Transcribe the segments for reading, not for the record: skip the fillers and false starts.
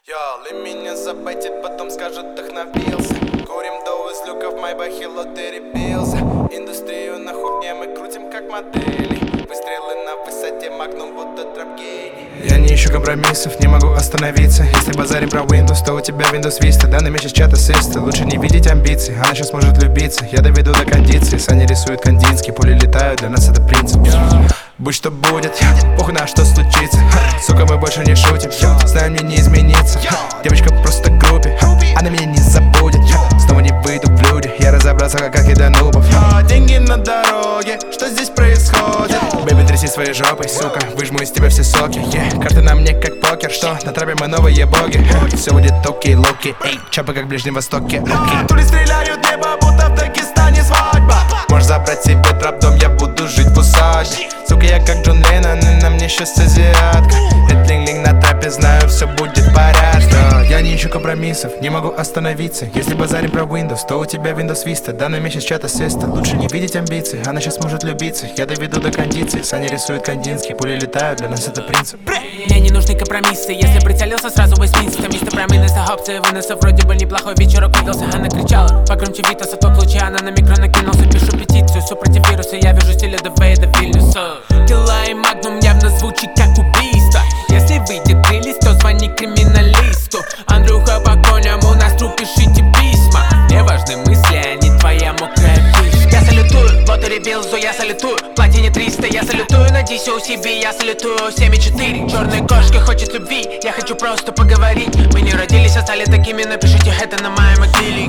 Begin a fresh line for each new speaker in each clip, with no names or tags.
Лими меня забайтит, потом скажет вдохновился. Курим доу из люка в майбахе, лотерей бился. Индустрию на хуйне мы крутим как модели. Выстрелы на высоте, магнум, будто тропгейни. Я не ищу компромиссов, не могу остановиться. Если базарим про Windows, то у тебя Windows Vista. Данный месяц чат ассиста, лучше не видеть амбиций. Она сейчас может влюбиться, я доведу до кондиции. Сани рисуют кандинский, пули летают, для нас это принцип. Будь что будет, похуй на что случится. Сука, мы больше не шутим, знаем, мне не измениться. Девочка просто в группе, она меня не забудет. Снова не выйду в люди, я разобрался, как и до нубов. Деньги на дороге, что здесь происходит? Бэби, тряси своей жопой, сука, выжму из тебя все соки. Карты на мне как покер, что на трапе мы новые боги. Все будет окей, локи, эй, чапы как в Ближнем Востоке. Тули стреляют в небо, будто в Дагестане свадьба. Можешь забрать себе трап-дом, я буду жить в усадьбе. Сука, я как Джон Леннон, и на мне сейчас азиатка. Линг-линг на трапе, знаю, все будет в порядке. Я не ищу компромиссов, не могу остановиться. Если базарим про Windows, то у тебя Windows Vista. Данный месяц чат ассиста, лучше не видеть амбиций. Она сейчас может влюбиться, я доведу до кондиции. Сани рисуют кандинский, пули летают, для нас это принцип.
Мне не нужны компромиссы, если прицелился, сразу Вестминстер. Мистер Промин из опции выносов, вроде бы неплохой вечерок выдался. Она кричала, погромче Витаса, тот случай, она на микро накинулся. Пишу петицию, супротив вируса, я вижу стиля ДВ до Вильнюса. Килла и Магнум явно звучит как убийство. Если выйдет релиз, то звони криминалисту. Андрюха по коням, у нас труп, пишите письма. Мне важны мысли, а не твоя мокрая пища. Я салютую, лотерей Билзу, я салютую. Платине 300, я салютую. На DCOCB, я салютую. 7,4, черная кошка хочет любви. Я хочу просто поговорить. Мы не родились, а стали такими. Напишите это на моей могиле.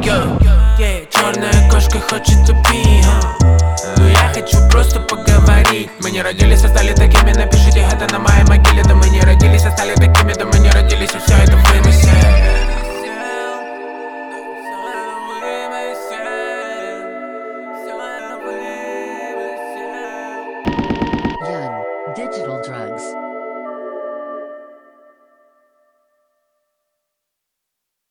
Черная кошка хочет любви. Но я хочу просто поговорить. Мы не родились, а стали такими. Напишите это на моей могиле. Да мы не родились, а стали такими. Да мы не родились, и все это вымысел.
Young Digital Drugs.